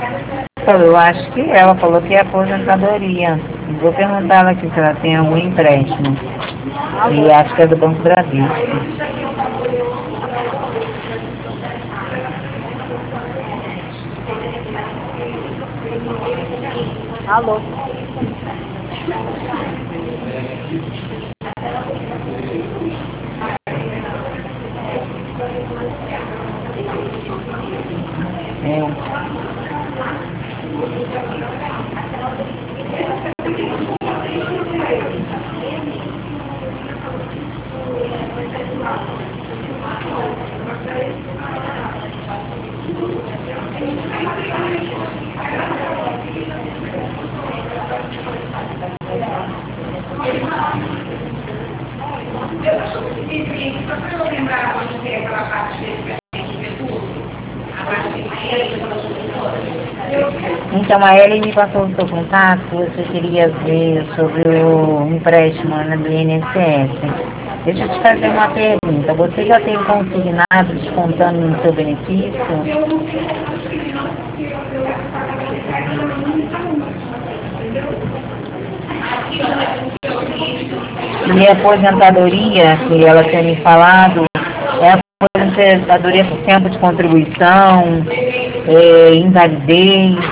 Eu acho que ela falou que é aposentadoria. Vou perguntar ela aqui se ela tem algum empréstimo. E acho que é do Banco Bradesco. Alô? Então a Ellen me passou o seu contato, você queria ver sobre o empréstimo do INSS. Deixa eu te fazer uma pergunta. Você já tem consignado descontando no seu benefício? E a aposentadoria, que ela tinha me falado, é a aposentadoria por tempo de contribuição, invalidez.